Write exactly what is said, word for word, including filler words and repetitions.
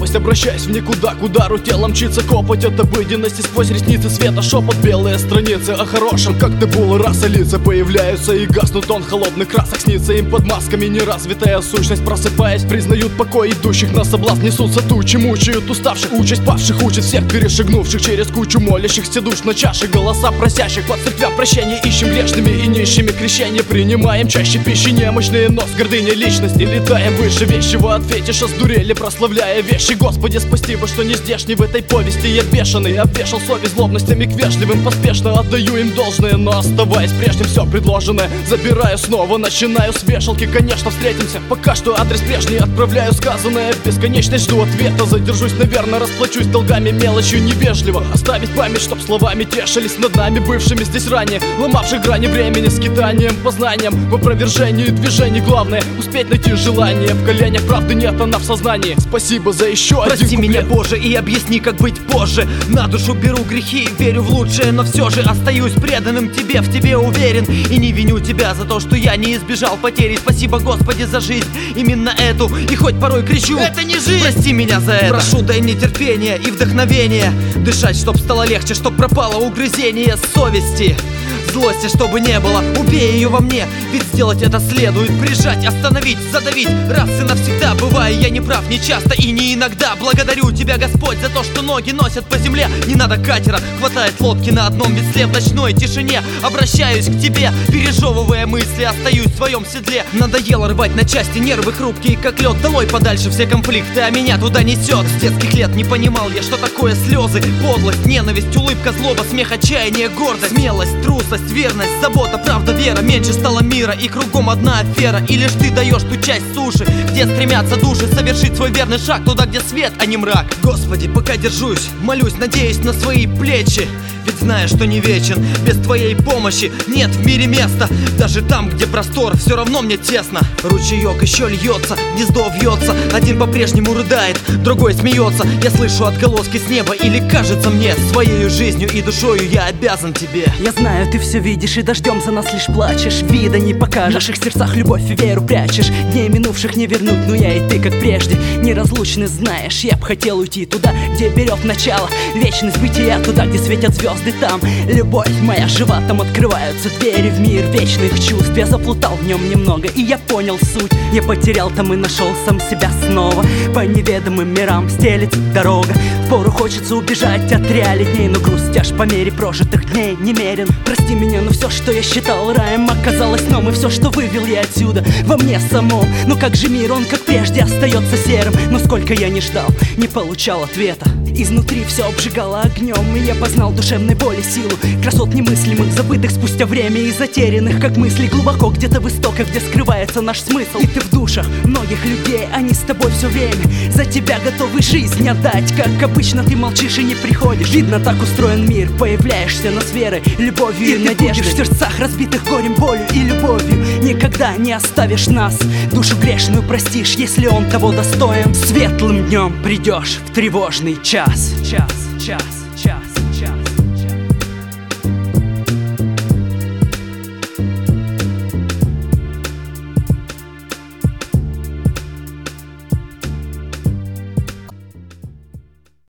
пропасть, обращаясь в никуда, к удару телом мчится копоть от обыденности. Сквозь ресницы света шепот, белые страницы о хорошем, как ты был, раса лица появляются и гаснут. Он холодных красок снится им под масками. Неразвитая сущность, просыпаясь, признают покой идущих на соблазн. Несутся тучи, мучают уставших, участь павших, учат всех перешагнувших через кучу молящихся душ на чаше. Голоса просящих под церквям прощения ищем грешными и нищими крещения. Принимаем чаще пищи немощные, но с гордыней личности летаем выше вещего от фетиша, сдурели, прославляя вещи. Господи, спасибо, что не здешний в этой повести. Я бешеный, обвешал совесть злобностями к вежливым. Поспешно отдаю им должное, но оставаясь прежним все предложенное забираю снова, начинаю с вешалки. Конечно, встретимся, пока что адрес прежний отправляю сказанное. В бесконечность жду ответа, задержусь, наверное, расплачусь долгами, мелочью невежливо. Оставить память, чтоб словами тешились над нами, бывшими здесь ранее, ломавших грани времени, скитанием, познанием в опровержении движений. Главное успеть найти желание, в коленях правды нет, она в сознании. Спасибо за еще Прости один куплет. меня, Боже, и объясни, как быть позже. На душу беру грехи, верю в лучшее, но все же остаюсь преданным тебе, в тебе уверен. И не виню тебя за то, что я не избежал потери. Спасибо, Господи, за жизнь, именно эту. И хоть порой кричу: это не жизнь! Прости меня за это. Прошу, дай мне терпение и вдохновение, дышать, чтоб стало легче, чтоб пропало угрызение совести. Злости, чтобы не было, убей ее во мне, ведь сделать это следует. Прижать, остановить, задавить, раз и навсегда. Бываю я не прав, не часто и не иногда. Благодарю тебя, Господь, за то, что ноги носят по земле. Не надо катера, хватает лодки на одном весле. В ночной тишине обращаюсь к тебе, пережевывая мысли, остаюсь в своем седле. Надоело рвать на части, нервы хрупкие, как лед. Долой подальше все конфликты, а меня туда несет. С детских лет не понимал я, что такое слезы, подлость, ненависть, улыбка, злоба, смех, отчаяние, гордость, смелость, трусость, верность, забота, правда, вера. Меньше стало мира и кругом одна афера. И лишь ты даешь ту часть суши, где стремятся души совершить свой верный шаг туда, где свет, а не мрак. Господи, пока держусь, молюсь, надеюсь на свои плечи, ведь знаю, что не вечен. Без твоей помощи нет в мире места. Даже там, где простор, все равно мне тесно. Ручеек еще льется, гнездо вьется. Один по-прежнему рыдает, другой смеется. Я слышу отголоски с неба, или кажется мне, своей жизнью и душою я обязан тебе. Я знаю, ты все видишь и дождем за нас лишь плачешь. Вида не покажешь, в наших сердцах любовь и веру прячешь. Дней минувших не вернуть, но я и ты, как прежде, неразлучны, знаешь. Я б хотел уйти туда, где берет начало вечность бытия, туда, где светят звезды. Там любовь моя жива, там открываются двери в мир вечных чувств. Я заплутал в нем немного, и я понял суть. Я потерял там и нашел сам себя снова. По неведомым мирам стелется дорога. Впору хочется убежать от реалий дней, но грусть аж по мере прожитых дней немерен. Прости меня, но все, что я считал раем, оказалось сном. И все, что вывел я отсюда, во мне самом. Но как же мир, он как прежде остается серым. Но сколько я не ждал, не получал ответа. Изнутри все обжигало огнем, и я познал душевной боли силу. Красот немыслимых, забытых спустя время и затерянных, как мысли глубоко где-то в истоках, где скрывается наш смысл. И ты в душах многих людей, они с тобой все время за тебя готовы жизнь отдать. Как обычно ты молчишь и не приходишь. Видно, так устроен мир, появляешься на с верой, любовью и, и надеждой. В сердцах разбитых горем, болью и любовью. Никогда не оставишь нас, душу грешную простишь, если он того достоин. Светлым днем придешь в тревожный час. Час, час.